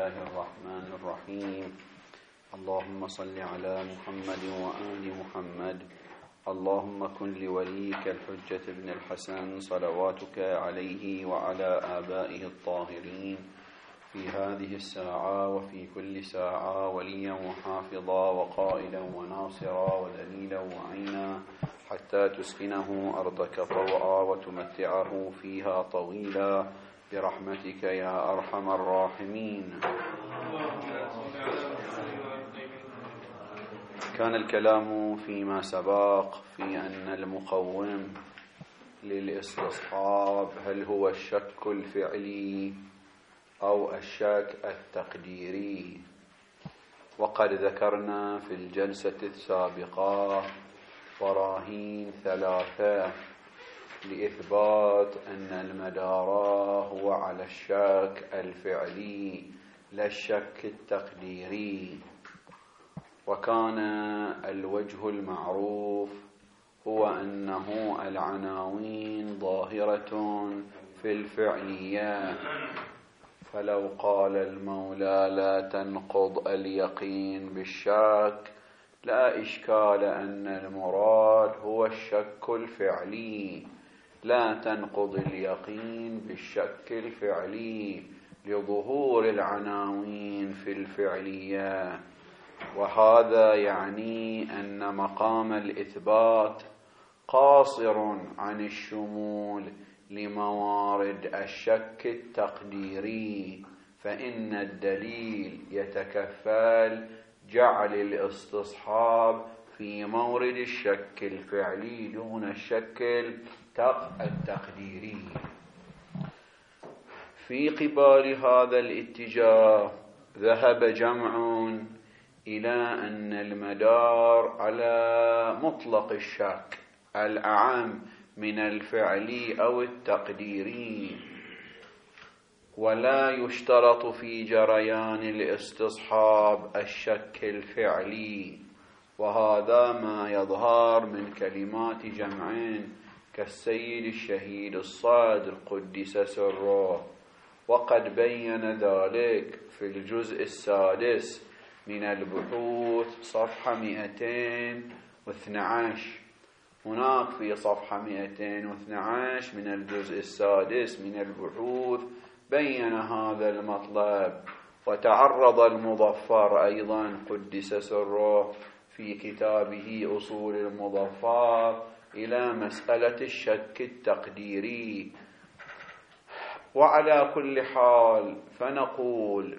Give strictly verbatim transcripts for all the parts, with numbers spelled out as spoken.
الله الرحمن الرحيم. اللهم صل على محمد وآل محمد. اللهم كن لوليك الحجة بن الحسن صلواتك عليه وعلى آبائه الطاهرين في هذه الساعة وفي كل ساعة وليا وحافظا وقائدا وناصرا ودليلا وعينا حتى تسكنه أرضك طوعا وتمتعه فيها طويلا برحمتك يا أرحم الراحمين. كان الكلام فيما سبق في أن المقوم للاستصحاب هل هو الشك الفعلي أو الشك التقديري، وقد ذكرنا في الجلسة السابقة براهين ثلاثة لإثبات أن المدار هو على الشك الفعلي لا الشك التقديري. وكان الوجه المعروف هو أنه العناوين ظاهرة في الفعلية، فلو قال المولى لا تنقض اليقين بالشك لا إشكال أن المراد هو الشك الفعلي، لا تنقض اليقين بالشك الفعلي لظهور العناوين في الفعلية. وهذا يعني أن مقام الإثبات قاصر عن الشمول لموارد الشك التقديري، فإن الدليل يتكفل جعل الاستصحاب في مورد الشك الفعلي دون الشك التقديري. في قبال هذا الاتجاه ذهب جمع إلى أن المدار على مطلق الشك الأعم من الفعلي أو التقديري، ولا يشترط في جريان الاستصحاب الشك الفعلي، وهذا ما يظهر من كلمات جمعين كالسيد الشهيد الصادر قدس سره، وقد بين ذلك في الجزء السادس من البحوث صفحة مئتين واثني عشر. هناك في صفحة مئتين واثني عشر من الجزء السادس من البحوث بين هذا المطلب، وتعرض المظفر أيضا قدس سره في كتابه أصول المظفر إلى مسألة الشك التقديري. وعلى كل حال فنقول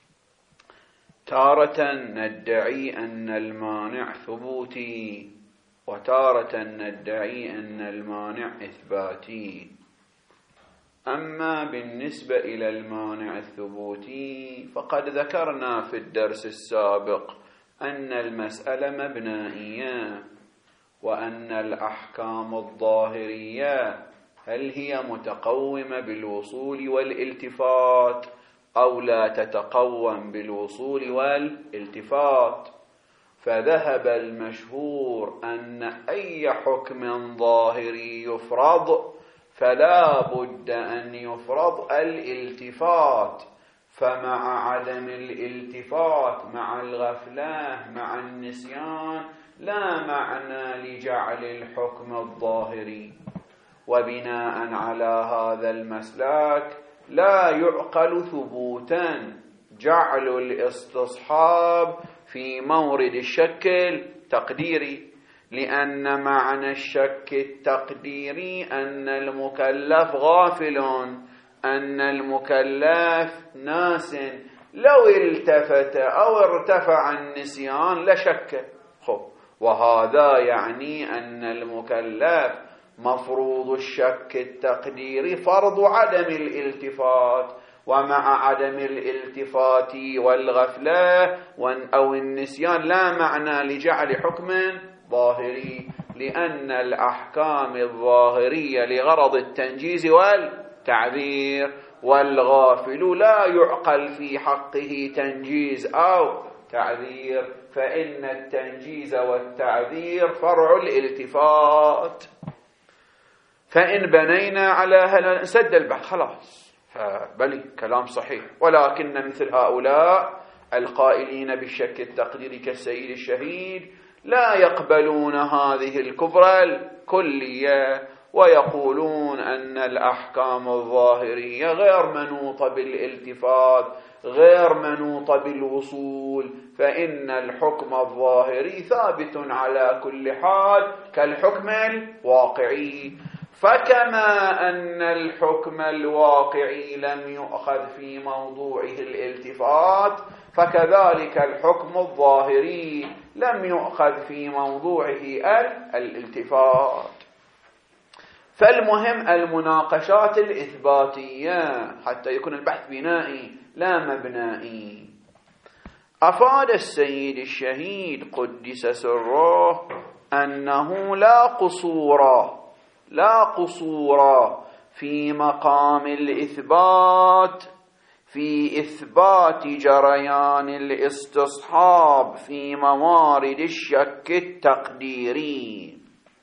تارة ندعي أن المانع ثبوتي، وتارة ندعي أن المانع إثباتي. أما بالنسبة إلى المانع الثبوتي فقد ذكرنا في الدرس السابق أن المسألة مبنائية، وأن الأحكام الظاهرية هل هي متقومة بالوصول والالتفات أو لا تتقوم بالوصول والالتفات. فذهب المشهور أن أي حكم ظاهري يفرض فلا بد أن يفرض الالتفات، فمع عدم الالتفات مع الغفلة مع النسيان لا معنى لجعل الحكم الظاهري. وبناء على هذا المسلك لا يعقل ثبوتا جعل الاستصحاب في مورد الشك التقديري، لأن معنى الشك التقديري أن المكلف غافل، أن المكلف ناس، لو التفت أو ارتفع النسيان لشك. خب، وهذا يعني أن المكلف مفروض الشك التقديري فرض عدم الالتفات، ومع عدم الالتفات والغفلة أو النسيان لا معنى لجعل حكم ظاهري، لأن الأحكام الظاهرية لغرض التنجيز والتعذير، والغافل لا يعقل في حقه تنجيز أو تعذير، فإن التنجيز والتعذير فرع الالتفات. فإن بنينا على هذا سد البحث خلاص، فبلي كلام صحيح، ولكن مثل هؤلاء القائلين بالشك التقديري كالسيد الشهيد لا يقبلون هذه الكبرى الكلية، ويقولون أن الأحكام الظاهرية غير منوطة بالالتفات، غير منوطة بالوصول، فإن الحكم الظاهري ثابت على كل حال كالحكم الواقعي. فكما أن الحكم الواقعي لم يؤخذ في موضوعه الالتفات، فكذلك الحكم الظاهري لم يؤخذ في موضوعه الالتفات. فالمهم المناقشات الإثباتية حتى يكون البحث بنائي لا مبنائي. أفاد السيد الشهيد قدس سره أنه لا قصور لا قصور في مقام الإثبات في إثبات جريان الاستصحاب في موارد الشك التقديري.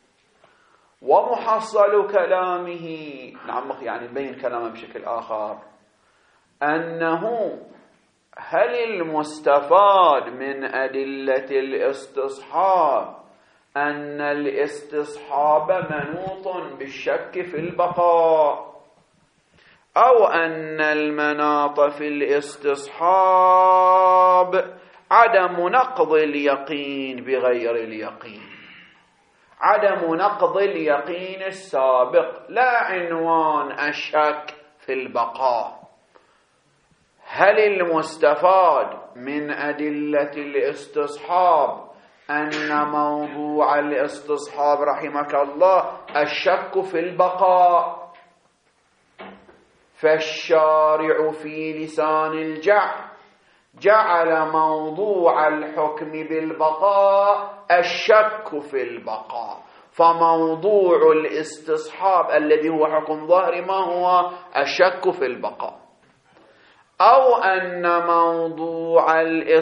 ومحصل كلامه، نعم يعني بين كلامه بشكل آخر، أنه هل المستفاد من أدلة الاستصحاب أن الاستصحاب منوط بالشك في البقاء، أو أن المناط في الاستصحاب عدم نقض اليقين بغير اليقين، عدم نقض اليقين السابق، لا عنوان الشك في البقاء. هل المستفاد من أدلة الاستصحاب أن موضوع الاستصحاب رحمك الله الشك في البقاء، فالشارع في لسان الجعل جعل موضوع الحكم بالبقاء الشك في البقاء، فموضوع الاستصحاب الذي هو حكم ظاهري ما هو؟ الشك في البقاء. أو أن موضوع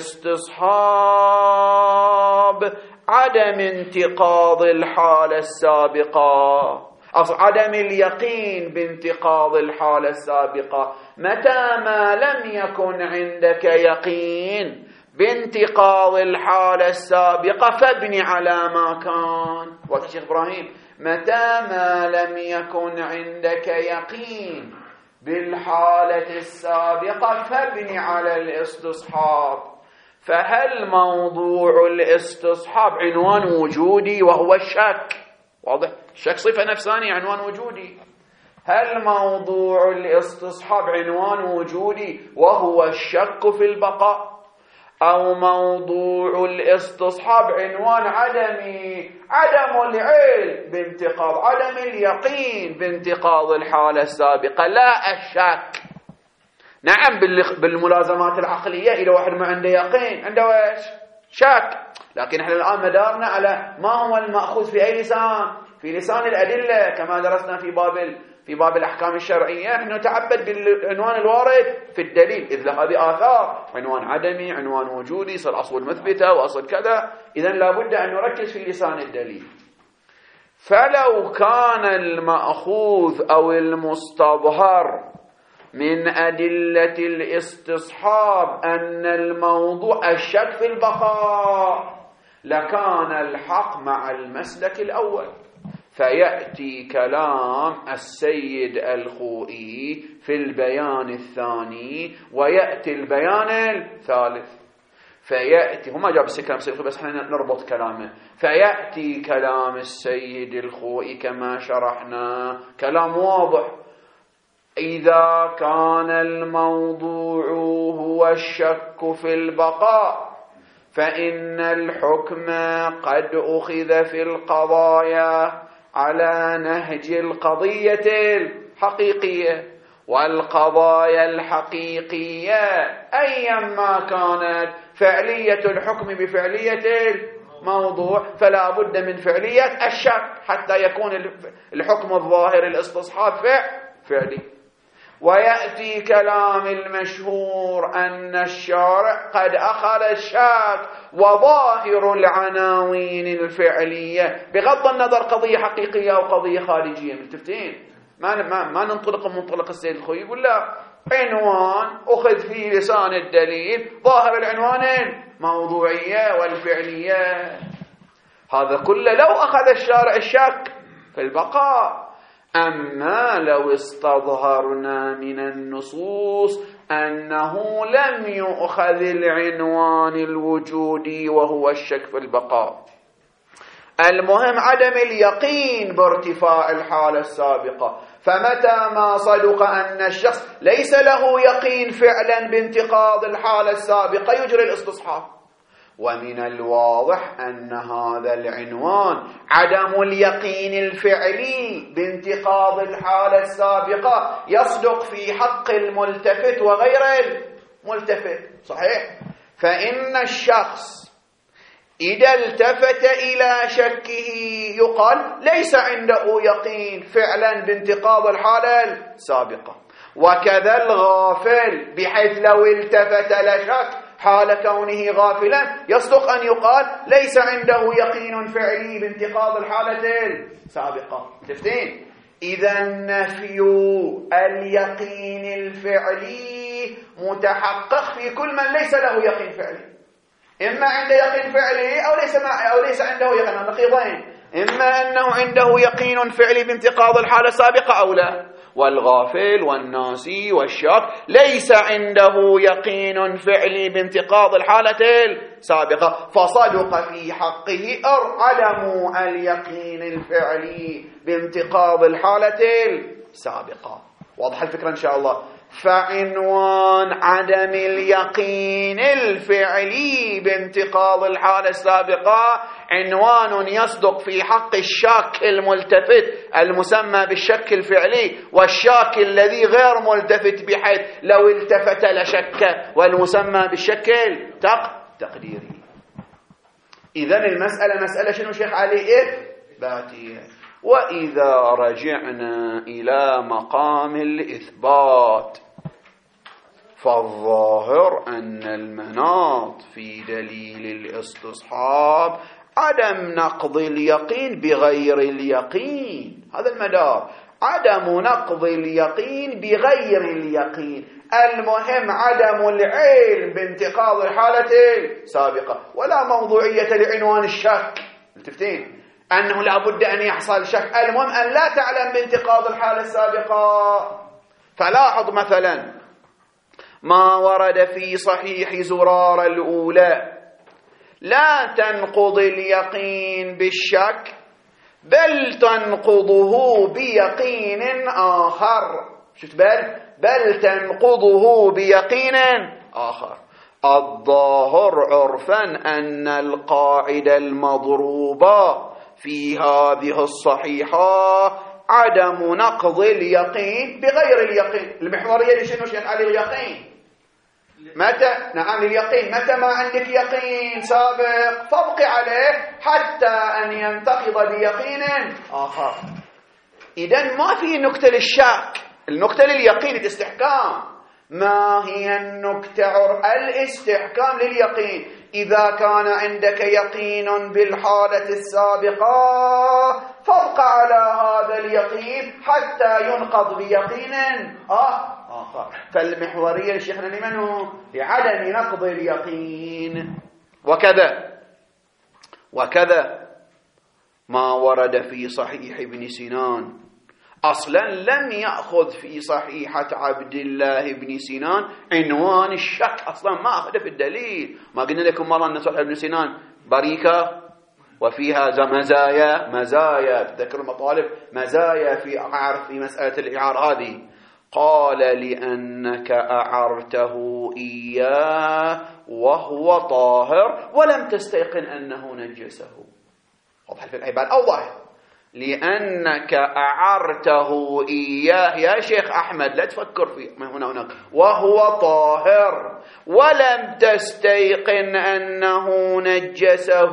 الاستصحاب عدم انتقاض الحالة السابقة، أو عدم اليقين بانتقاض الحالة السابقة. متى ما لم يكن عندك يقين بانتقاض الحالة السابقة فابني على ما كان. وقت الشيخ إبراهيم، متى ما لم يكن عندك يقين بالحالة السابقة فابني على الاستصحاب. فهل موضوع الاستصحاب عنوان وجودي وهو الشك؟ واضح، الشك صفة نفسانية، عنوان وجودي. هل موضوع الاستصحاب عنوان وجودي وهو الشك في البقاء، أو موضوع الاستصحاب عنوان عدمي، عدم العلم بانتقاض، عدم اليقين بانتقاض الحالة السابقة، لا الشك. نعم بالملازمات العقلية إذا واحد ما عنده يقين عنده ايش؟ شك. لكن احنا الآن مدارنا على ما هو المأخوذ في أي لسان؟ في لسان الأدلة، كما درسنا في باب في باب الأحكام الشرعية. نحن نتعبد بالعنوان الوارد في الدليل، إذ هذه آثار، عنوان عدمي، عنوان وجودي، صار أصل مثبتة وأصل كذا. إذن لابد أن نركز في لسان الدليل. فلو كان المأخوذ أو المستظهر من أدلة الاستصحاب أن الموضوع الشك في البقاء، لكان الحق مع المسلك الأول. فيأتي كلام السيد الخوئي في البيان الثاني، ويأتي البيان الثالث. فيأتي، هما جاب السكام سيخي بس احنا نربط كلامه. فيأتي كلام السيد الخوئي كما شرحنا، كلام واضح. إذا كان الموضوع هو الشك في البقاء، فإن الحكم قد أخذ في القضايا على نهج القضية الحقيقية، والقضايا الحقيقية أيما كانت فعلية الحكم بفعلية الموضوع، فلا بد من فعلية الشك حتى يكون الحكم الظاهر الاستصحاب فعلي. ويأتي كلام المشهور أن الشارع قد أخذ الشك وظاهر العناوين الفعلية، بغض النظر قضية حقيقية أو قضية خارجية، متفقين؟ ما ما, ما ننطلق من منطلق السيد الخوي، يقول لا، عنوان أخذ في لسان الدليل ظاهر العنوان الموضوعية والفعلية. هذا كله لو أخذ الشارع الشك في البقاء. أما لو استظهرنا من النصوص أنه لم يؤخذ العنوان الوجودي وهو الشك في البقاء، المهم عدم اليقين بارتفاع الحالة السابقة، فمتى ما صدق أن الشخص ليس له يقين فعلا بانتقاض الحالة السابقة يجري الاستصحاب. ومن الواضح أن هذا العنوان عدم اليقين الفعلي بانتقاض الحالة السابقة يصدق في حق الملتفت وغير الملتفت، صحيح؟ فإن الشخص إذا التفت إلى شكه يقال ليس عنده يقين فعلا بانتقاض الحالة السابقة، وكذا الغافل بحيث لو التفت لشك حال كونه غافلا يصدق أن يقال ليس عنده يقين فعلي بانتقاض الحالة السابقة. تفتين؟ إذا نفي اليقين الفعلي متحقق في كل من ليس له يقين فعلي، إما عنده يقين فعلي أو ليس أو ليس عنده يقين، نقيضين، إما أنه عنده يقين فعلي بانتقاض الحالة السابقة أو لا. والغافل والناسي والشاك ليس عنده يقين فعلي بانتقاض الحالة السابقة، فصدق في حقه عدم اليقين الفعلي بانتقاض الحالة السابقة. واضح الفكرة إن شاء الله؟ فعنوان عدم اليقين الفعلي بانتقاض الحالة السابقة عنوان يصدق في حق الشاك الملتفت المسمى بالشك الفعلي، والشاك الذي غير ملتفت بحيث لو التفت لشك، والمسمى بالشك التقديري. إذن المسألة مسألة شنو شيخ علي إثباتية. وإذا رجعنا إلى مقام الإثبات فالظاهر أن المناط في دليل الاستصحاب عدم نقض اليقين بغير اليقين، هذا المدار، عدم نقض اليقين بغير اليقين، المهم عدم العلم بانتقاض الحالة السابقة، ولا موضوعية لعنوان الشك. التفتين أنه لا بد أن يحصل شك، المهم أن لا تعلم بانتقاض الحالة السابقة. فلاحظ مثلا ما ورد في صحيح زرار الأولى لا تنقض اليقين بالشك بل تنقضه بيقين آخر. شفت؟ بل بل تنقضه بيقين آخر. الظاهر عرفا أن القاعدة المضروبة في هذه الصحيحة عدم نقض اليقين بغير اليقين. المحورية لشنو شيخ علي؟ اليقين. متى؟ نعم اليقين. متى ما عندك يقين سابق فابق عليه حتى أن ينتقض بيقين آخر. إذن ما في نكتة للشك، النكتة لليقين الاستحكام. ما هي النكتة؟ الاستحكام لليقين. إذا كان عندك يقين بالحالة السابقة فابق على هذا اليقين حتى ينقض بيقين آخر. فالمحورية لشيخنا لمنه؟ لعدم نقض اليقين. وكذا وكذا ما ورد في صحيح ابن سنان، أصلا لم يأخذ في صحيحة عبد الله بن سنان عنوان الشك، أصلا ما أخذ في الدليل. ما قلنا لكم مرة أن صحيح ابن سنان بريكة وفيها مزايا مزايا تذكر المطالب مزايا في أعرف في مسألة الإعار هذه. قال لأنك أعرته إياه وهو طاهر ولم تستيقن أنه نجسه. واضح في العبارة أو ظاهر. لأنك أعرته إياه يا شيخ أحمد، لا تفكر في من هنا هناك، وهو طاهر ولم تستيقن أنه نجسه.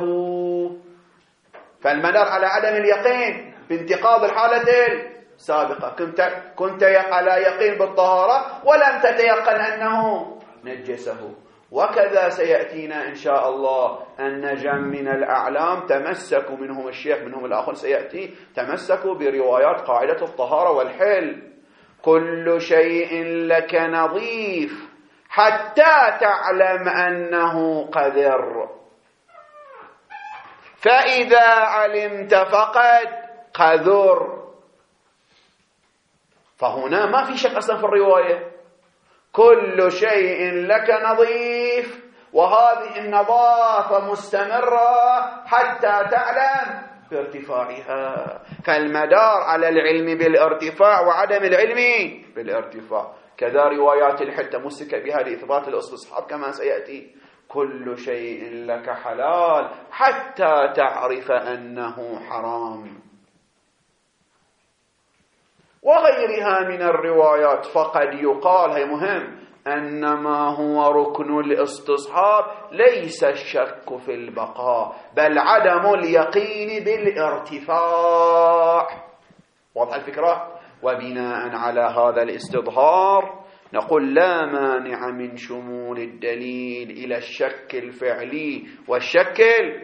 فالمدار على عدم اليقين بانتقاض الحالة السابقة. كنت كنت على يقين بالطهارة ولم تتيقن أنه نجسه. وكذا سيأتينا إن شاء الله أن جم من الأعلام تمسكوا، منهم الشيخ منهم الآخر سيأتي، تمسكوا بروايات قاعدة الطهارة والحل. كل شيء لك نظيف حتى تعلم أنه قذر، فإذا علمت فقد قذر. فهنا ما في شك أصلا في الرواية، كل شيء لك نظيف، وهذه النظافة مستمرة حتى تعلم بارتفاعها. فالمدار على العلم بالارتفاع وعدم العلم بالارتفاع. كذا روايات الحل تمسك بها لإثبات الاستصحاب كما سيأتي. كل شيء لك حلال حتى تعرف أنه حرام، وغيرها من الروايات. فقد يقال، هي مهم، أنما هو ركن الاستصحاب ليس الشك في البقاء، بل عدم اليقين بالارتفاع. واضح الفكرة؟ وبناء على هذا الاستظهار نقول لا مانع من شمول الدليل إلى الشك الفعلي والشك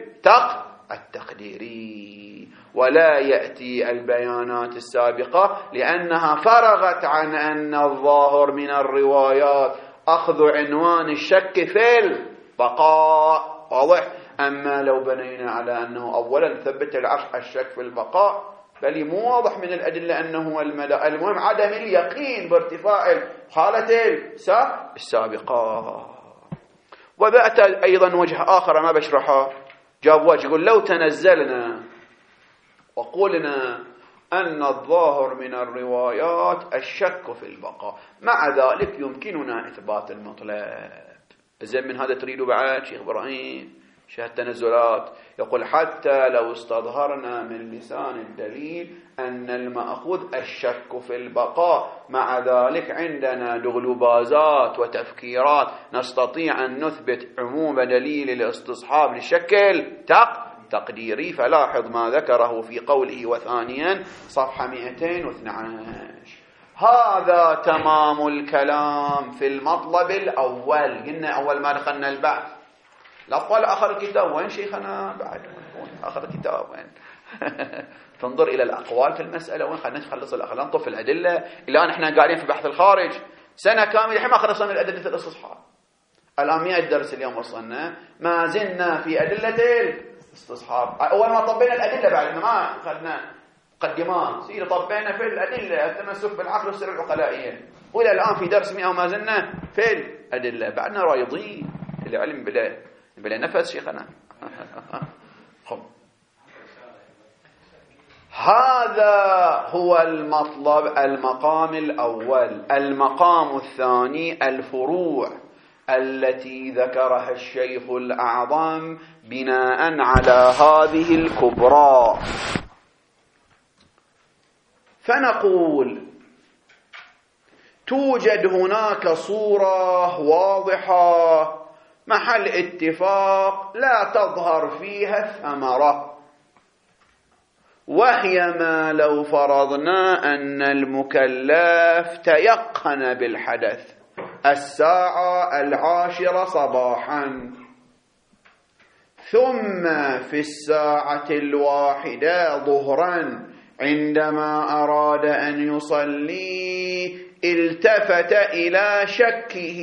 التقديري، ولا يأتي البيانات السابقة لأنها فرغت عن أن الظاهر من الروايات أخذ عنوان الشك في البقاء. واضح؟ أما لو بنينا على أنه أولا ثبت العرش الشك في البقاء، بل مو واضح من الأدلة أنه الملا، المهم عدم اليقين بارتفاع الحالة السابقة. وبأتى أيضا وجه آخر ما بشرحه، جاب وجه يقول لو تنزلنا وقلنا أن الظاهر من الروايات الشك في البقاء، مع ذلك يمكننا إثبات المطلب. إذن من هذا تريد بعد شيخ إبراهيم شيخ التنزلات يقول حتى لو استظهرنا من لسان الدليل أن المأخوذ الشك في البقاء، مع ذلك عندنا دغلبازات وتفكيرات نستطيع أن نثبت عموم دليل الاستصحاب للشكل تقديري. فلاحظ ما ذكره في قوله وثانيا صفحة مئتين واثني عشر. هذا تمام الكلام في المطلب الأول. قلنا أول ما دخلنا البحث الأطفال آخر الكتاب، وين شيخنا بعد آخر الكتاب وين؟ تنظر إلى الأقوال في المسألة وين، خلنا نخلص الأخلاق نطف الأدلة. الآن إحنا قاعدين في بحث الخارج سنة كاملة الحين ما خلصنا من أدلة الاستصحاب. الآن مئة درس اليوم وصلنا، ما زلنا في أدلة الاستصحاب. أول ما طبينا الأدلة بعد ما أخذنا مقدمات سير طبينا في الأدلة التمسك بالعقل والسر العقلائية، وإلى الآن في درس مئة وما زلنا في الأدلة. بعدنا رايضين العلم بلا بلا نفس شيخنا. هذا هو المطلب المقام الأول. المقام الثاني الفروع التي ذكرها الشيخ الأعظم بناء على هذه الكبرى. فنقول توجد هناك صورة واضحة محل اتفاق لا تظهر فيها الثمرة، وهي ما لو فرضنا أن المكلف تيقن بالحدث الساعة العاشرة صباحا، ثم في الساعة الواحدة ظهرا عندما أراد أن يصلي التفت إلى شكه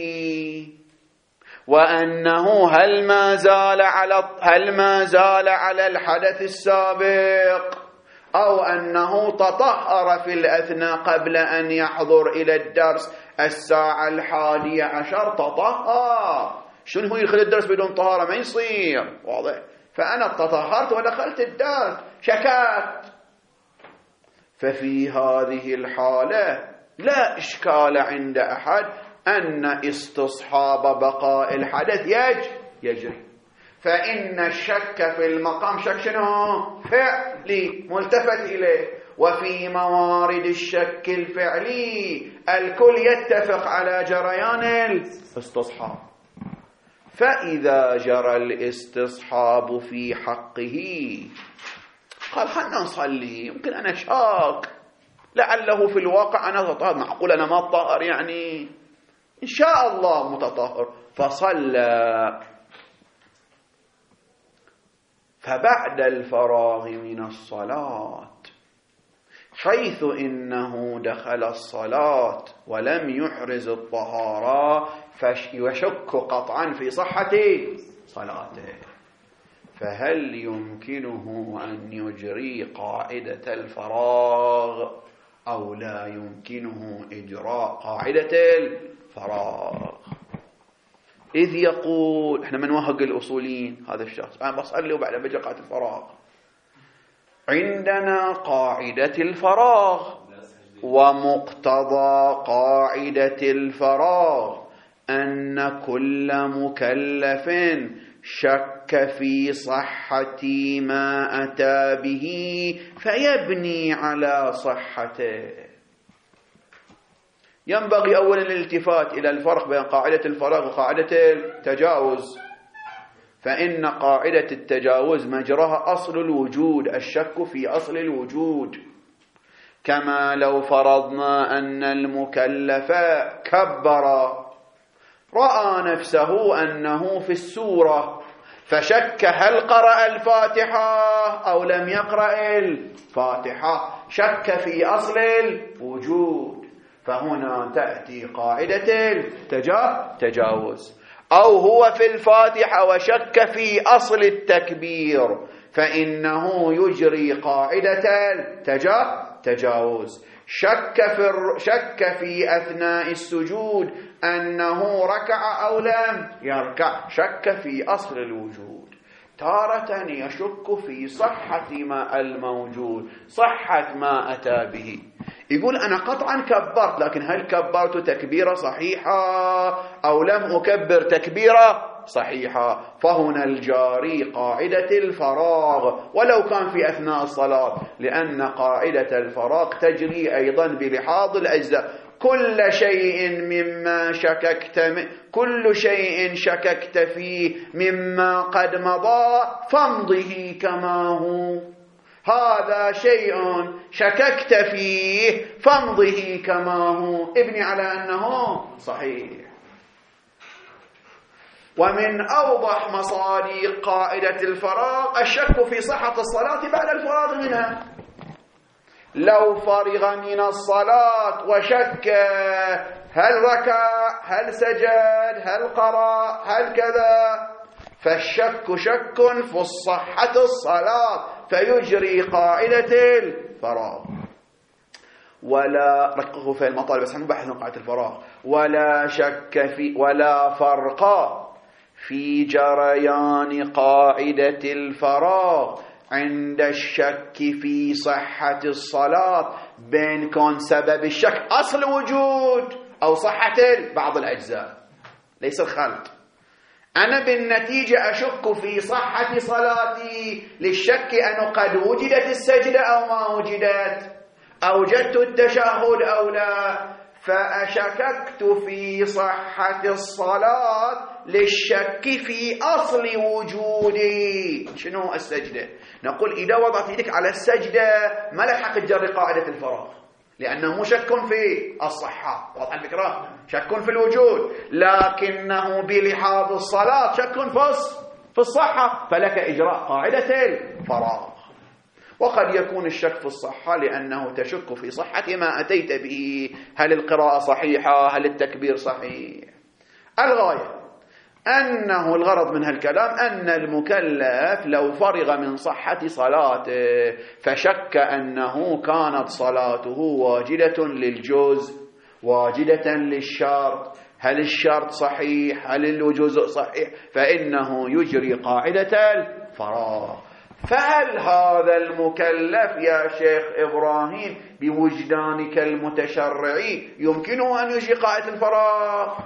وأنه هل ما زال على هل ما زال على الحدث السابق أو أنه تطهر في الأثناء قبل أن يحضر إلى الدرس الساعة الحادية عشر تطهر. شنو هو يدخل الدرس بدون طهارة؟ ما يصير. واضح؟ فأنا تطهرت ودخلت الدرس، شككت. ففي هذه الحالة لا إشكال عند أحد أن استصحاب بقاء الحدث يج يجري. فإن الشك في المقام شك شنو؟ فعلي ملتفت إليه. وفي موارد الشك الفعلي الكل يتفق على جريان الاستصحاب. فإذا جرى الاستصحاب في حقه قال خلنا نصلي، يمكن أنا شاك لعله في الواقع أنا طاهر، معقول أنا ما طاهر يعني إن شاء الله متطهر، فصلى. فبعد الفراغ من الصلاة حيث إنه دخل الصلاة ولم يحرز الطهارة فيشك قطعا في صحة صلاته، فهل يمكنه أن يجري قاعدة الفراغ أو لا يمكنه إجراء قاعدة الفراغ؟ إذ يقول، إحنا من وهق الأصولين هذا الشخص، أنا بصلي وبعد بجري قاعدة الفراغ. عندنا قاعدة الفراغ، ومقتضى قاعدة الفراغ أن كل مكلف شك في صحة ما أتى به فيبني على صحته. ينبغي أولا الالتفات إلى الفرق بين قاعدة الفراغ وقاعدة التجاوز، فإن قاعدة التجاوز مجراها أصل الوجود، الشك في أصل الوجود. كما لو فرضنا أن المكلف كبر، رأى نفسه أنه في السورة فشك هل قرأ الفاتحة أو لم يقرأ الفاتحة، شك في أصل الوجود، فهنا تأتي قاعدة التجاوز. أو هو في الفاتحة وشك في أصل التكبير، فإنه يجري قاعدة التجاوز. شك في شك في أثناء السجود أنه ركع أو لم يركع، شك في أصل الوجود. تارة يشك في صحة ما الموجود، صحة ما أتى به. يقول أنا قطعا كبرت، لكن هل كبرت تكبيرة صحيحة أو لم أكبر تكبيرة صحيحة؟ فهنا الجاري قاعدة الفراغ ولو كان في أثناء الصلاة، لأن قاعدة الفراغ تجري أيضا بلحاظ الأجزاء. كل شيء مما شككت كل شيء شككت فيه مما قد مضى فامضه كما هو. هذا شيء شككت فيه فامضه كما هو، ابني على أنه صحيح. ومن أوضح مصادر قاعدة الفراغ الشك في صحة الصلاة بعد الفراغ منها. لو فرغ من الصلاة وشك هل ركع هل سجد هل قرأ هل كذا، فالشك شك في صحة الصلاة فيجري قاعدة الفراغ. ولا رققوا في المطالب، بس نبحث عن قاعدة الفراغ. ولا شك في ولا فرق في جريان قاعدة الفراغ عند الشك في صحة الصلاة بين كون سبب الشك أصل وجود أو صحة بعض الأجزاء، ليس الخلط. أنا بالنتيجة أشك في صحة صلاتي للشك أنه قد وجدت السجدة أو ما وجدت، أوجدت التشهد أو لا، فأشككت في صحة الصلاة للشك في أصل وجودي. شنو السجدة؟ نقول إذا وضعت يدك على السجدة ما لك حق تجري قاعدة الفراغ، لأنه مو شك في الصحة، واضح الفكرة؟ شك في الوجود، لكنه بلحاظ الصلاة شك في الصحة، فلك إجراء قاعدة الفراغ. وقد يكون الشك في الصحة لأنه تشك في صحة ما أتيت به، هل القراءة صحيحة هل التكبير صحيح. الغاية أنه الغرض من هالكلام أن المكلف لو فرغ من صحة صلاته فشك أنه كانت صلاته واجدة للجزء واجدة للشرط، هل الشرط صحيح هل الجزء صحيح، فإنه يجري قاعدة الفراغ. فهل هذا المكلف يا شيخ إبراهيم بوجدانك المتشرعي يمكنه أن يجري قاعدة الفراغ؟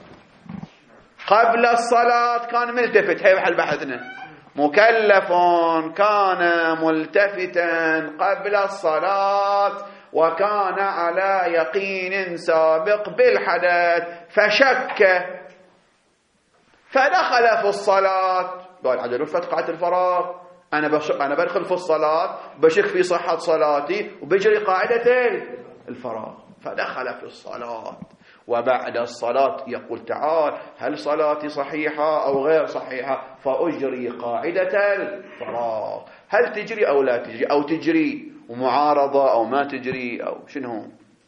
قبل الصلاة كان ملتفت، هي محل بحثنا. مكلف كان ملتفتا قبل الصلاة وكان على يقين سابق بالحدث فشك فدخل في الصلاة، قال عدل فتقعة الفراغ. أنا بشك أنا بدخل في الصلاة بشك في صحة صلاتي وبجري قاعدة الفراغ، فدخل في الصلاة وبعد الصلاة يقول تعال هل صلاتي صحيحة أو غير صحيحة، فأجري قاعدة الفراغ، هل تجري أو لا تجري، أو تجري ومعارضة أو ما تجري أو شنو.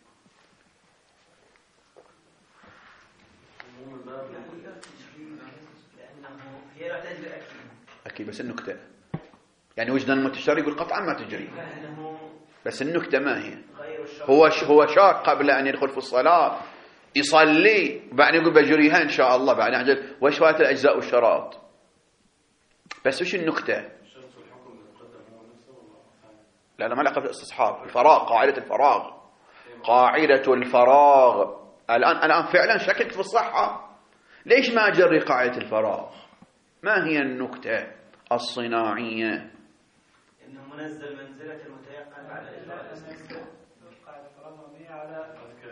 أكيد بس النكتة يعني وجدان المتشرع يقول قطعا ما تجري، بس النكتة ما هي؟ هو هو شاك قبل أن يدخل في الصلاة يصلي بعدين يقول بجريها إن شاء الله بعدين عجل وش فات الأجزاء والشراط، بس وش النكتة؟ لا لا ما علاقة بالاستصحاب، الفراغ، قاعدة الفراغ، قاعدة الفراغ. الآن الآن فعلا شككت في الصحة، ليش ما أجري قاعدة الفراغ؟ ما هي النكتة الصناعية؟ إنه منزل منزلة المتيقن على إجراء قاعدة الفراغ مبنية على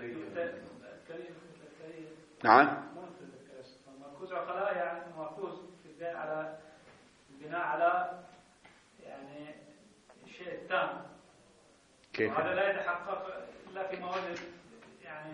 نعم مركوز عقلاء، يعني مركوز في البناء على البناء على يعني الشيء التام، كيف؟ وهذا لا يتحقق إلا في مواد يعني.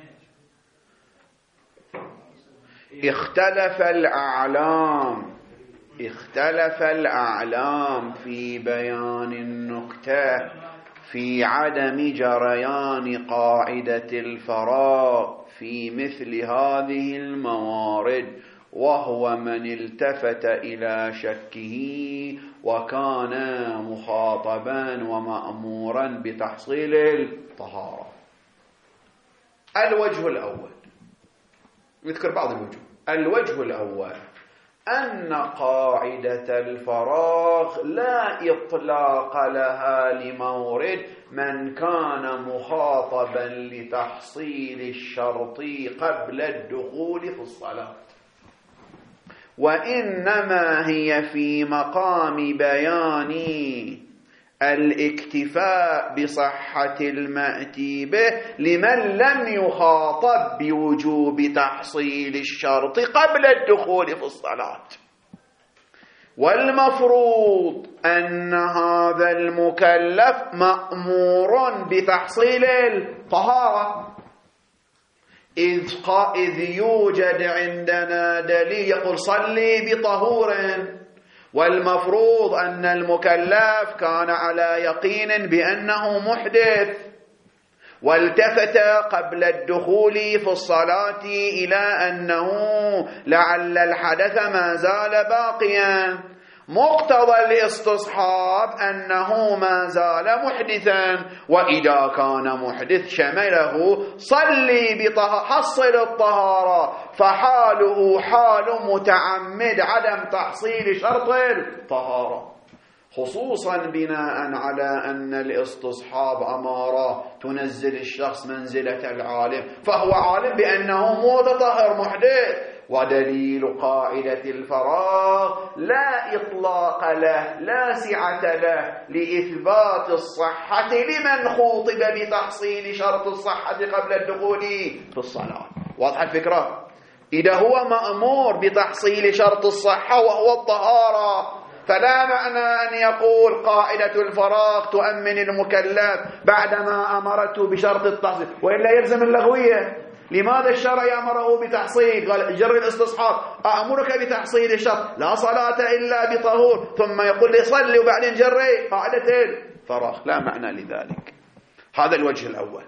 اختلف الأعلام اختلف الأعلام في بيان النكتة في عدم جريان قاعدة الفراغ في مثل هذه الموارد، وهو من التفت إلى شكه وكان مخاطبا ومأمورا بتحصيل الطهارة. الوجه الأول نذكر بعض الوجوه. الوجه الأول أن قاعدة الفراغ لا إطلاق لها لمورد من كان مخاطبا لتحصيل الشرط قبل الدخول في الصلاة، وإنما هي في مقام بيان الاكتفاء بصحة المأتي به لمن لم يخاطب بوجوب تحصيل الشرط قبل الدخول في الصلاة. والمفروض أن هذا المكلف مأمور بتحصيل الطهارة، إذ, إذ يوجد عندنا دليل يقول صلي بطهور، والمفروض أن المكلف كان على يقين بأنه محدث والتفت قبل الدخول في الصلاة إلى أنه لعل الحدث ما زال باقيا، مقتضى الاستصحاب أنه ما زال محدثا، وإذا كان محدث شمله صلي بطهارة حصل الطهارة، فحاله حال متعمد عدم تحصيل شرط الطهارة، خصوصا بناء على أن الاستصحاب أمارة تنزل الشخص منزلة العالم، فهو عالم بأنه متطهر محدث. ودليل قاعدة الفراغ لا إطلاق له لا سعة له لإثبات الصحة لمن خوطب بتحصيل شرط الصحة قبل الدخول في الصلاة. واضح الفكرة؟ إذا هو مأمور بتحصيل شرط الصحة وهو الطهارة، فلا معنى أن يقول قاعدة الفراغ تؤمن المكلف بعدما أمرته بشرط التحصيل، وإلا يلزم اللغوية. لماذا الشرع يأمره بتحصيل؟ قال جر الاستصحاب، أأمرك بتحصيل الشرط، لا صلاة إلا بطهور، ثم يقول لي صلي وبعدين جري قاعدة الفراغ، لا معنى لذلك. هذا الوجه الأول.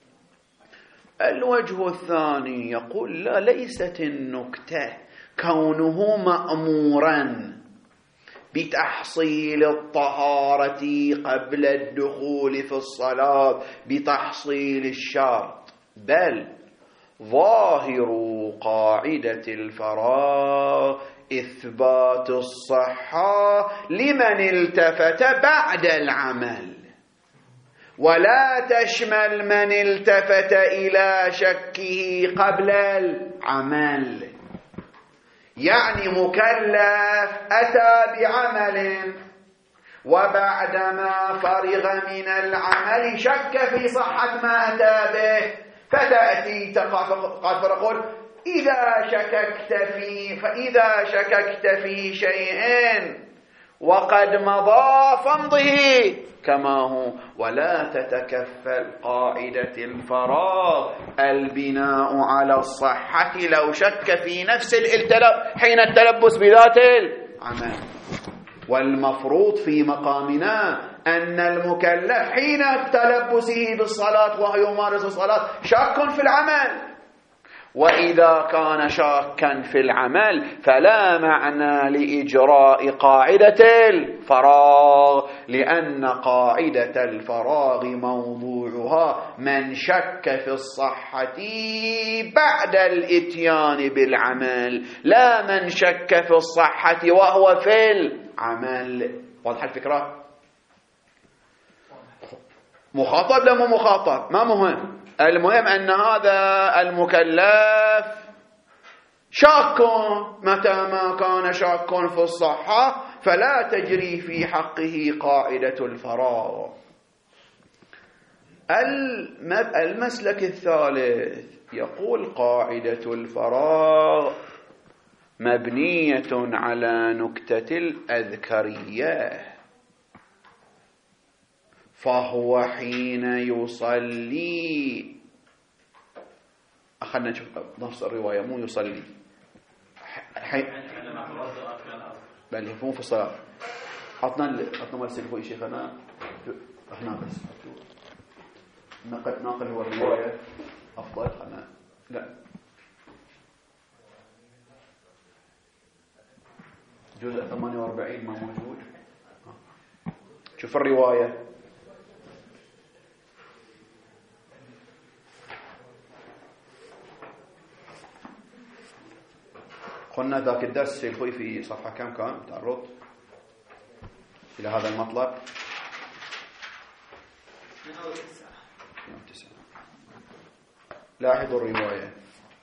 الوجه الثاني يقول لا، ليست النكتة كونه مأمورا بتحصيل الطهارة قبل الدخول في الصلاة بتحصيل الشرط، بل ظاهر قاعدة الفراغ إثبات الصحة لمن التفت بعد العمل، ولا تشمل من التفت إلى شكه قبل العمل. يعني مكلف أتى بعمل وبعدما فرغ من العمل شك في صحة ما أتى به، فتأتي قد فرقل إذا شككت في فإذا شككت في شيء وقد مضى فامضه كما هو، ولا تتكفل قاعدة الفراغ البناء على الصحة لو شك في نفس التلبس حين التلبس بذات العمل. والمفروض في مقامنا أن المكلف حين تلبسه بالصلاة وهو يمارس الصلاة شاك في العمل، وإذا كان شاكا في العمل فلا معنى لإجراء قاعدة الفراغ، لأن قاعدة الفراغ موضوعها من شك في الصحة بعد الإتيان بالعمل، لا من شك في الصحة وهو في العمل. واضح الفكرة؟ مخاطب لا مو مخاطب ما مهم، المهم أن هذا المكلف شاك، متى ما كان شاك في الصحة فلا تجري في حقه قاعدة الفراغ. المسلك الثالث يقول قاعدة الفراغ مبنية على نكتة الأذكرية، فهو حين يصلي، أخذنا نشوف نفس الرواية مو يصلي حين بل هو في الصلاة. عطنا عطنا ما يصير فوق شيخنا هنا بس نقل ناقل هو الرواية أفضل. أنا لا جزء ثمانية وأربعين ما موجود. شوف الرواية قلنا ذاك الدرس سيلخوي في صفحة كم كان تعرض إلى هذا المطلب من أول تسعة. تسعة. لاحظوا الرواية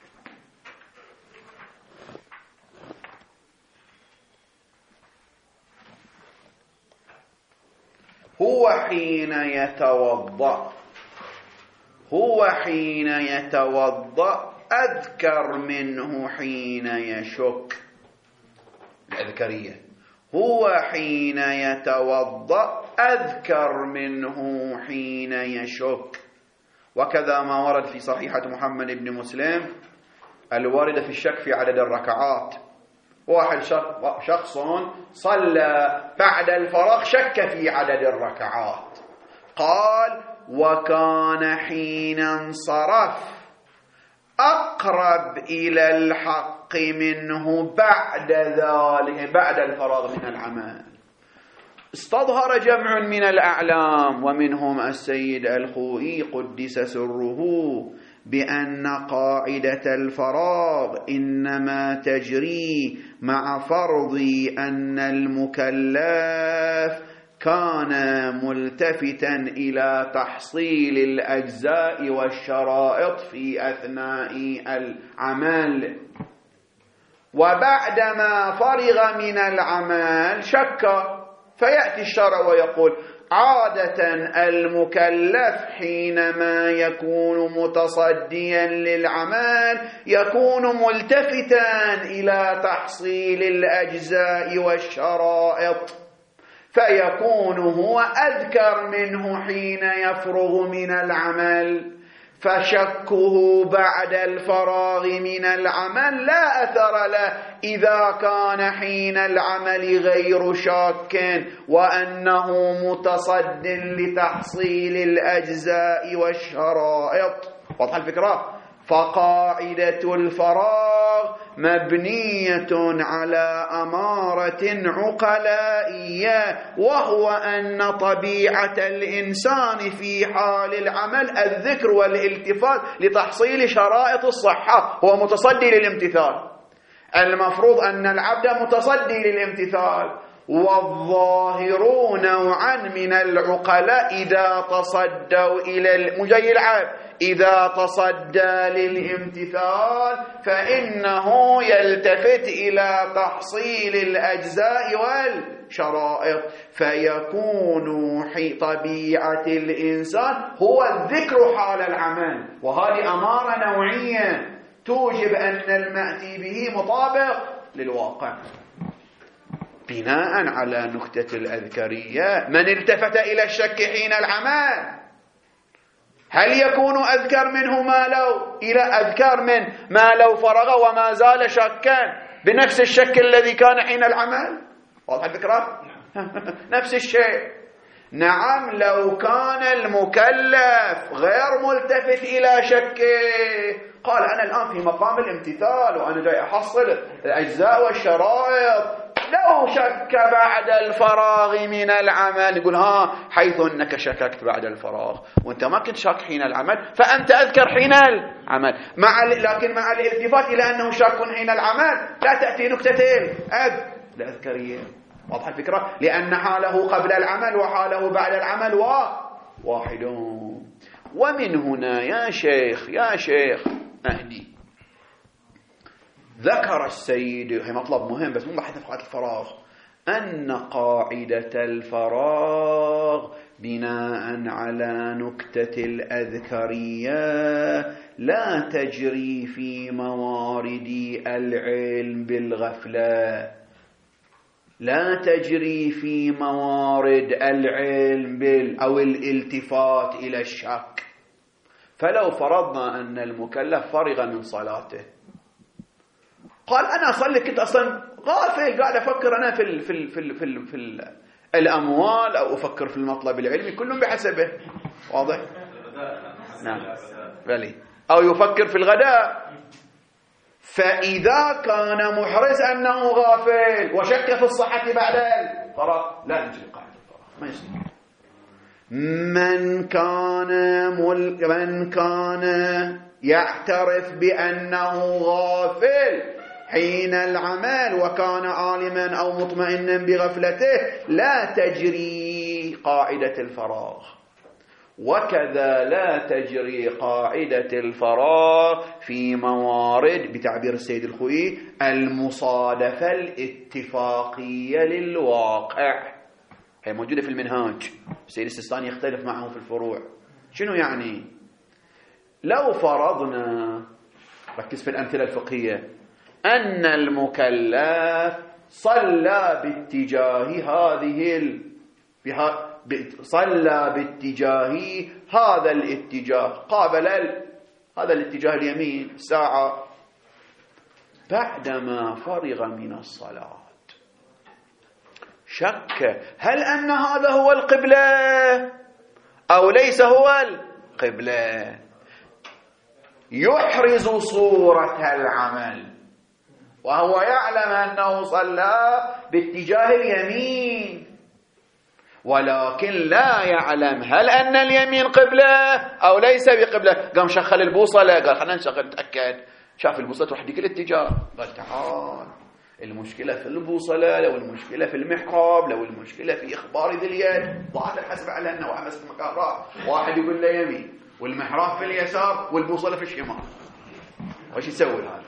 هو حين يتوضأ هو حين يتوضأ أذكر منه حين يشك. الأذكرية هو حين يتوضأ أذكر منه حين يشك. وكذا ما ورد في صحيحة محمد بن مسلم الواردة في الشك في عدد الركعات. واحد شخص صلى بعد الفراغ شك في عدد الركعات، قال وكان حين انصرف أقرب إلى الحق منه بعد ذلك بعد الفراغ من العمل. استظهر جمع من الأعلام ومنهم السيد الخوئي قدس سره بأن قاعدة الفراغ إنما تجري مع فرض أن المكلف كان ملتفتا إلى تحصيل الأجزاء والشرائط في أثناء العمل، وبعدما فرغ من العمل شك، فيأتي الشرع ويقول عادة المكلف حينما يكون متصديا للعمل يكون ملتفتا إلى تحصيل الأجزاء والشرائط، فيكون هو أذكر منه حين يفرغ من العمل، فشكه بعد الفراغ من العمل لا أثر له إذا كان حين العمل غير شاك وأنه متصد لتحصيل الأجزاء والشرائط. واضح الفكرة؟ فقاعدة الفراغ مبنية على أمارة عقلائية، وهو أن طبيعة الإنسان في حال العمل الذكر والالتفات لتحصيل شرائط الصحة، هو متصدي للامتثال. المفروض أن العبد متصدي للامتثال، والظاهر نوعا من العقلاء إذا تصدوا إلى مجي العبد إذا تصدى للامتثال فإنه يلتفت إلى تحصيل الأجزاء والشرائط، فيكون طبيعة الإنسان هو الذكر حال العمل، وهذه أمارة نوعية توجب أن المأتي به مطابق للواقع. بناء على نكتة الأذكرية من التفت إلى الشك حين العمل هل يكون أذكر منه ما لو إلى أذكر من ما لو فرغ وما زال شكا بنفس الشك الذي كان حين العمل؟ واضح الفكرة؟ نفس الشيء. نعم لو كان المكلف غير ملتفت إلى شكه قال أنا الآن في مقام الامتثال وأنا جاي أحصل الأجزاء والشرائط، لو شك بعد الفراغ من العمل يقول ها حيث أنك شككت بعد الفراغ وأنت ما كنت شاك حين العمل فأنت أذكر حين العمل، مع لكن مع الالتفات إلى أنه شاك حين العمل لا تأتي نكتتين أذ الأذكرية. واضح الفكرة؟ لأن حاله قبل العمل وحاله بعد العمل واحد. ومن هنا يا شيخ يا شيخ أهدي ذكر السيد، هي مطلب مهم بس مو بحث في قاعدة الفراغ، أن قاعدة الفراغ بناء على نكتة الأذكرية لا تجري في موارد العلم بالغفلة، لا تجري في موارد العلم بال أو الالتفات إلى الشك. فلو فرضنا أن المكلف فرغ من صلاته قال أنا أصلي كنت أصلا غافل قاعد أفكر أنا في ال في ال في ال في, ال في ال الأموال أو أفكر في المطلب العلمي كلهم بحسبه. واضح؟ نعم بلي. أو يفكر في الغداء. فإذا كان محرز أنه غافل وشك في الصحة بعد الفراغ لا نجري قاعدة الفراغ، ما يصير. من كان مل... من كان يعترف بأنه غافل حين العمل وكان عالما أو مطمئنا بغفلته لا تجري قاعدة الفراغ، وكذا لا تجري قاعدة الفراغ في موارد بتعبير السيد الخوئي المصادفة الاتفاقية للواقع، هي موجودة في المنهاج. السيد السيستاني يختلف معه في الفروع. شنو يعني؟ لو فرضنا ركز في الأمثلة الفقهية أن المكلف صلى باتجاه هذه ال... بها... ب... صلى باتجاه هذا الاتجاه قابل ال... هذا الاتجاه اليمين ساعة، بعدما فرغ من الصلاة شك هل أن هذا هو القبلة أو ليس هو القبلة، يحرز صورة العمل وهو يعلم أنه صلى باتجاه اليمين ولكن لا يعلم هل أن اليمين قبلة أو ليس بقبلة. قام شغل البوصلة قال خلينا نشغل نتأكد، شاف البوصلة تروح ديك الاتجاه قال تعال المشكلة في البوصلة لو المشكلة في المحراب لو المشكلة في إخبار ذي اليد ضاعت الحسب على أنه واحد بس في مكان راح واحد يقول له يمين والمحراب في اليسار والبوصلة في الشمال، وش يسوي هذا؟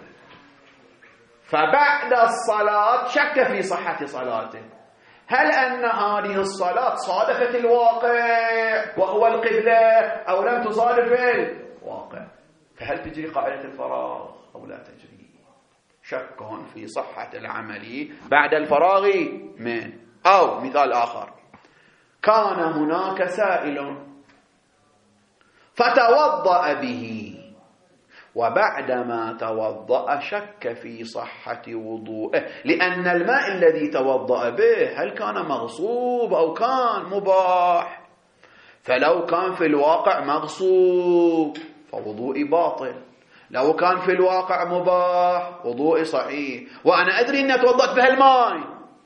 فبعد الصلاة شك في صحة صلاته، هل أن هذه الصلاة صادفت الواقع وهو القبلة أو لم تصادف الواقع؟ فهل تجري قاعدة الفراغ أو لا تجري؟ شك في صحة العمل بعد الفراغ من. أو مثال آخر، كان هناك سائل فتوضأ به وبعدما توضأ شك في صحة وضوءه لأن الماء الذي توضأ به هل كان مغصوب أو كان مباح، فلو كان في الواقع مغصوب فوضوئي باطل، لو كان في الواقع مباح وضوئي صحيح، وأنا أدري أني توضأت بهالماء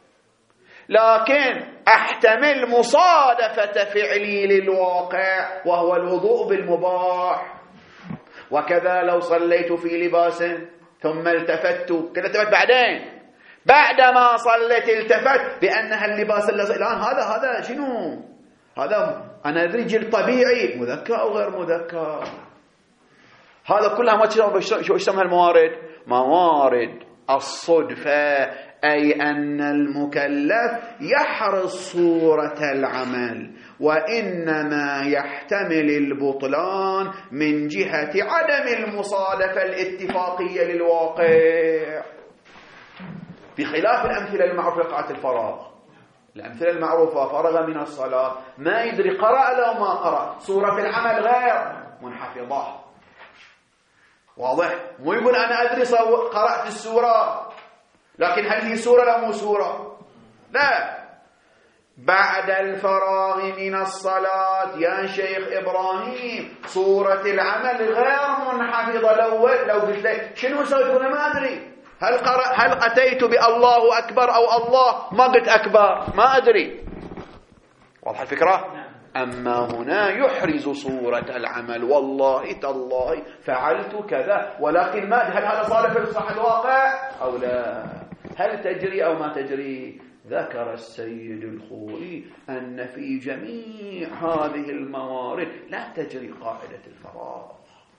لكن أحتمل مصادفة فعلي للواقع وهو الوضوء بالمباح. وكذا لو صليت في لباس ثم التفت كذا التفت بعدين بعدما صليت التفت بأنها اللباس الآن هذا هذا شنو هذا أنا أدري جلد طبيعي مذكر أو غير مذكر، هذا كلها ما تشوف شو اسمها الموارد موارد الصدفة، أي أن المكلف يحرص صورة العمل وإنما يحتمل البطلان من جهة عدم المصادفة الاتفاقية للواقع. بخلاف الأمثلة المعروفة وقعة الفراغ. الأمثلة المعروفة فرغ من الصلاة ما يدري قرأ لو ما قرأ، صورة العمل غير منحفظة. واضح؟ مو يقول أنا أدري قرأت السورة لكن هل هي سورة لا مو سورة؟ لا. بعد الفراغ من الصلاة يا شيخ إبراهيم صورة العمل غير منحفظة. لو لو قلت لك شنو سويت أنا ما أدري، هل قرأ هل أتيت بالله أكبر أو الله ما قلت أكبر، ما أدري. واضح الفكرة؟ أما هنا يحرز صورة العمل، والله تالله فعلت كذا، ولكن ما هل هذا صار في الصح الواقع أو لا، هل تجري أو ما تجري. ذكر السيد الخوئي أن في جميع هذه الموارد لا تجري قاعدة الفراغ،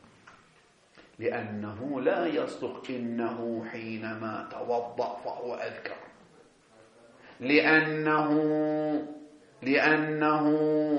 لأنه لا يصدق إنه حينما توضأ فهو أذكر، لأنه لأنه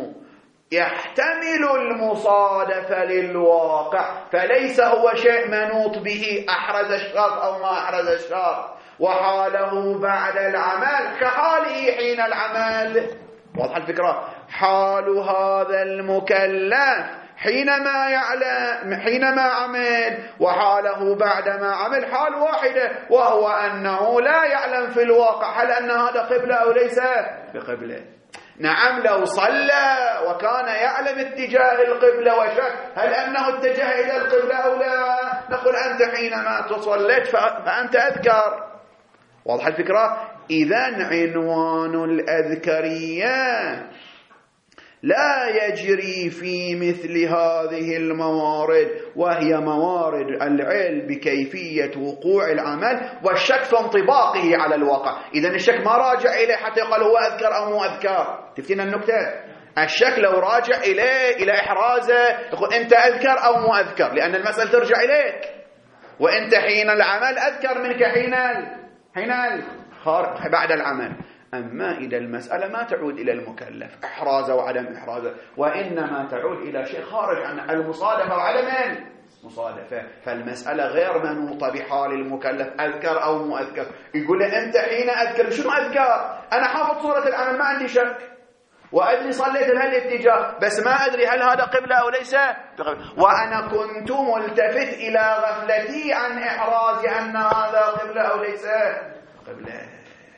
يحتمل المصادفة للواقع، فليس هو شيء منوط به أحرز الشرط أو ما أحرز الشرط، وحاله بعد العمل كحاله حين العمل. واضح الفكرة؟ حال هذا المكلف حينما يعلم حينما عمل وحاله بعدما عمل حال واحدة، وهو أنه لا يعلم في الواقع هل أن هذا قبلة أو ليس بقبلة. نعم لو صلى وكان يعلم اتجاه القبلة وشك هل أنه اتجه إلى القبلة أو لا، نقول أنت حينما تصليت فأنت أذكر. واضح الفكرة؟ إذن عنوان الأذكرية لا يجري في مثل هذه الموارد، وهي موارد العلم بكيفية وقوع العمل والشك في انطباقه على الواقع. إذن الشك ما راجع إليه حتى يقال هو أذكر أو مو أذكر. تفتين النكتة؟ الشك لو راجع إليه إلى إحرازه يقول أنت أذكر أو مو أذكر، لأن المسألة ترجع إليك، وأنت حين العمل أذكر منك حين حين بعد العمل. أما إذا المسألة ما تعود إلى المكلف إحرازه وعدم إحرازه، وإنما تعود إلى شيء خارج عن المصادفة وعدم المصادفة، فالمسألة غير منوطة بحال المكلف أذكر أو مو أذكر. يقول له أنت حين أذكر شنو أذكر؟ أنا حافظ صورة العمل ما عندي شك، وأدري صليت لهالاتجاه بس ما أدري هل هذا قبلة أو ليس بقبلة، وأنا كنت ملتفت إلى غفلتي عن إحراز أن هذا قبلة أو ليس قبلة.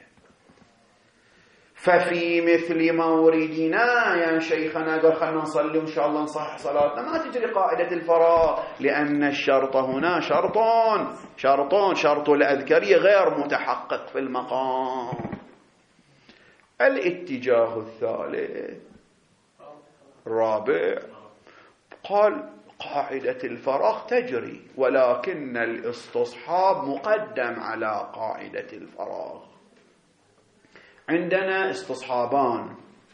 ففي مثل موردنا يا شيخنا قال خلنا نصلي وإن شاء الله نصحح صلاتنا ما تجري قاعدة الفراغ، لأن الشرط هنا شرطون شرطون شرط الأذكرية غير متحقق في المقام. الاتجاه الثالث الرابع قال قاعدة الفراغ تجري، ولكن الاستصحاب مقدم على قاعدة الفراغ. عندنا استصحابان،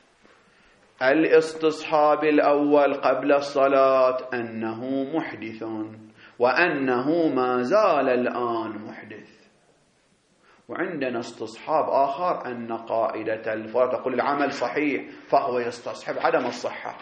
الاستصحاب الأول قبل الصلاة أنه محدث وأنه ما زال الآن محدث، وعندنا استصحاب آخر أن قاعدة الفراغ تقول العمل صحيح فهو يستصحب عدم الصحة.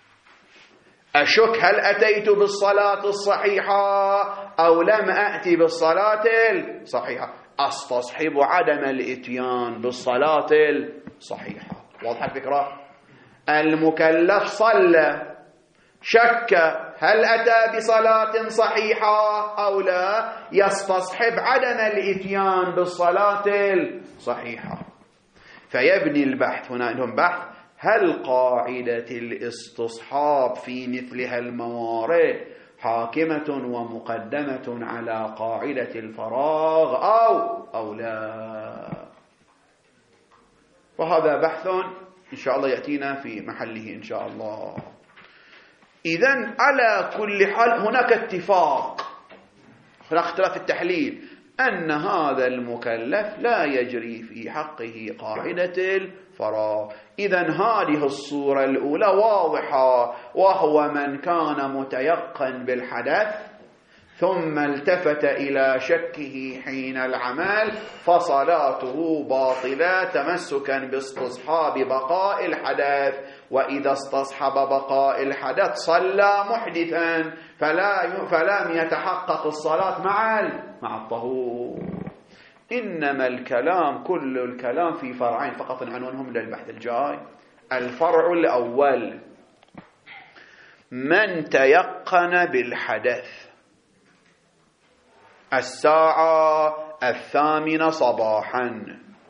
أشك هل أتيت بالصلاة الصحيحة أو لم أأتي بالصلاة الصحيحة، أستصحب عدم الإتيان بالصلاة الصحيحة. واضح الفكرة؟ المكلف صلى شك هل أتى بصلاة صحيحة أو لا، يستصحب عدم الإتيان بالصلاة الصحيحة. فيبني البحث هنا عندهم بحث هل قاعدة الاستصحاب في مثل هالموارد حاكمة ومقدمة على قاعدة الفراغ أو أو لا. وهذا بحث إن شاء الله يأتينا في محله إن شاء الله. إذن على كل حال هناك اتفاق، هناك اختلاف التحليل أن هذا المكلف لا يجري في حقه قاعدة الفراغ. إذن هذه الصورة الأولى واضحة، وهو من كان متيقن بالحدث ثم التفت إلى شكه حين العمل فصلاته باطلة تمسكا باستصحاب بقاء الحدث، وإذا استصحب بقاء الحدث صلى محدثا فلا فلم يتحقق الصلاة مع مع الطهور. إنما الكلام كل الكلام في فرعين فقط عنوانهم للبحث الجاي. الفرع الأول: من تيقن بالحدث الساعة الثامنة صباحا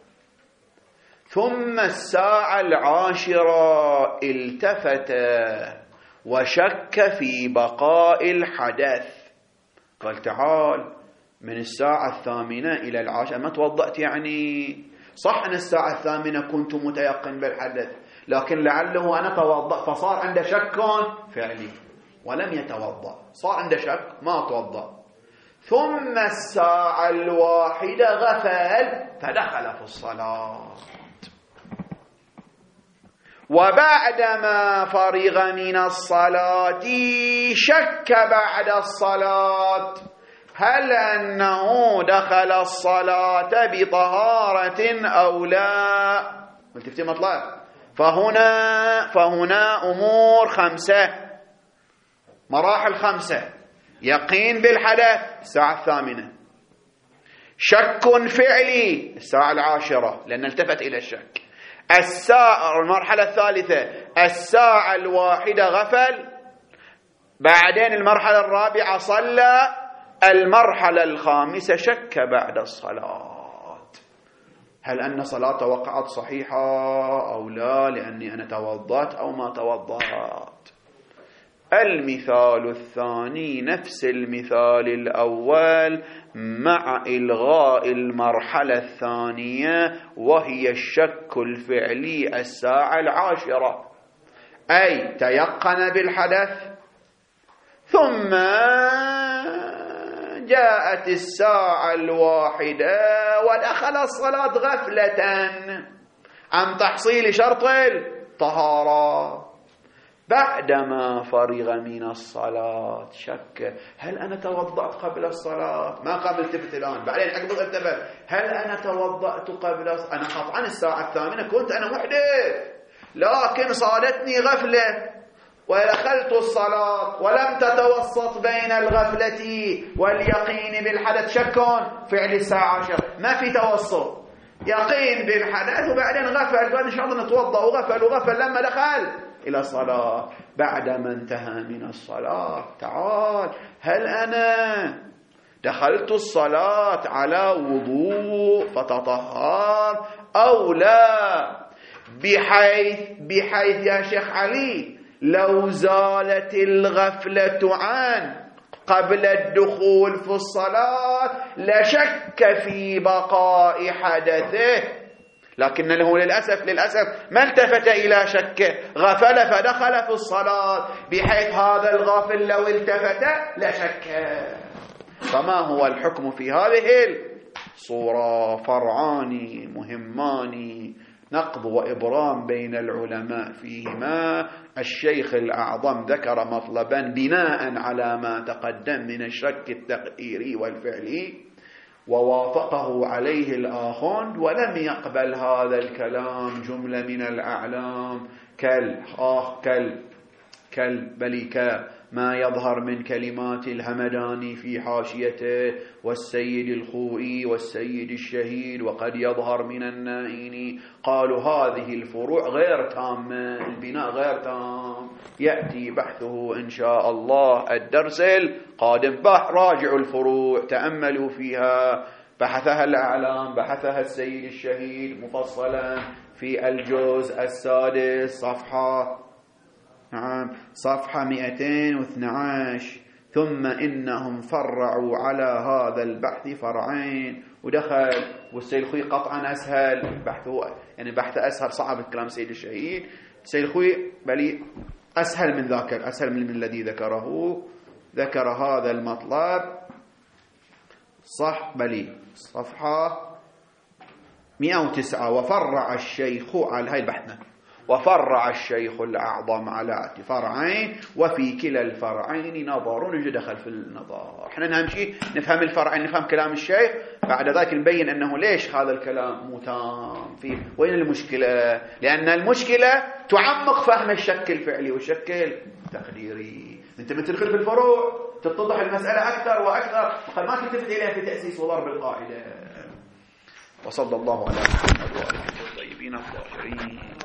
ثم الساعة العاشرة التفت وشك في بقاء الحدث، قال تعال من الساعة الثامنة إلى العاشرة ما توضأت، يعني صح أن الساعة الثامنة كنت متيقن بالحدث، لكن لعله أنا توضأ فصار عنده شك فعلي ولم يتوضأ، صار عنده شك ما توضأ. ثم الساعة الواحدة غفل فدخل في الصلاة، وبعدما فرغ من الصلاة شك بعد الصلاة هل أنه دخل الصلاة بطهارة أو لا. ملتفتين مطلع. فهنا فهنا أمور خمسة، مراحل خمسة: يقين بالحدث الساعة الثامنة، شك فعلي الساعة العاشرة لأن التفت إلى الشك، الساعة المرحلة الثالثة الساعة الواحدة غفل، بعدين المرحلة الرابعة صلى، المرحلة الخامسة شك بعد الصلاة هل أن صلاة وقعت صحيحة أو لا لأني أنا توضأت أو ما توضأت. المثال الثاني نفس المثال الأول مع إلغاء المرحلة الثانية وهي الشك الفعلي الساعة العاشرة، أي تيقن بالحدث ثم جاءت الساعة الواحدة ودخل الصلاة غفلة عن تحصيل شرط الطهارة، بعدما فرغ من الصلاة شك هل أنا توضأت قبل الصلاة، ما قبل التفت الآن، بعدين عقب التفت هل أنا توضأت قبل الصلاة؟ أنا قطعا الساعة الثامنة كنت أنا محدث لكن صادتني غفلة ودخلت الصلاة ولم تتوسط بين الغفلة واليقين بالحدث شك فعل الساعة عشر، ما في توسط، يقين بالحدث وبعدين غفل، قال إن شاء الله نتوضأ وغفل وغفل لما دخل إلى الصلاة. بعدما انتهى من الصلاة تعال هل أنا دخلت الصلاة على وضوء فتطهر أو لا، بحيث بحيث يا شيخ علي لو زالت الغفلة عن قبل الدخول في الصلاة لشك في بقاء حدثه، لكنه للأسف للأسف ما التفت إلى شكه، غفل فدخل في الصلاة بحيث هذا الغافل لو التفت لشك. فما هو الحكم في هذه الصورة؟ فرعان مهمان نقض وإبرام بين العلماء فيهما. الشيخ الأعظم ذكر مطلبا بناء على ما تقدم من الشك التقديري والفعلي ووافقه عليه الآخون ولم يقبل هذا الكلام جملة من الأعلام كالآخ كال كال بل ما يظهر من كلمات الهمداني في حاشيته والسيد الخوئي والسيد الشهيد، وقد يظهر من النائين. قالوا هذه الفروع غير تامة، البناء غير تام، يأتي بحثه إن شاء الله الدرس القادم. بح راجعوا الفروع تأملوا فيها، بحثها الأعلام، بحثها السيد الشهيد مفصلا في الجزء السادس صفحة نعم صفحة مئتين واثني عشر. ثم إنهم فرعوا على هذا البحث فرعين، ودخل والسيد الخوي قطعا أسهل بحثه، يعني بحث أسهل، صعب كلام سيد الشهيد، السيد الخوي بل أسهل من ذاك، أسهل من الذي ذكره. ذكر هذا المطلب صح بلي صفحة مئة وتسعة. وفرع الشيخ على هاي البحثنا وفرع الشيخ الأعظم على فرعين وفي كلا الفرعين نظر. نجي دخل في النظر، احنا نهم شيء نفهم الفرعين، نفهم كلام الشيخ، بعد ذلك نبين أنه ليش هذا الكلام متام فيه، وين المشكلة، لأن المشكلة تعمق فهم الشك الفعلي والشك التقديري. انت من تدخل في الفروع تتضح المسألة أكثر وأكثر، وقد ما تلتفت إليها في تأسيس وضرب القاعدة. وصلى الله على محمد وآله الطيبين الطاهرين.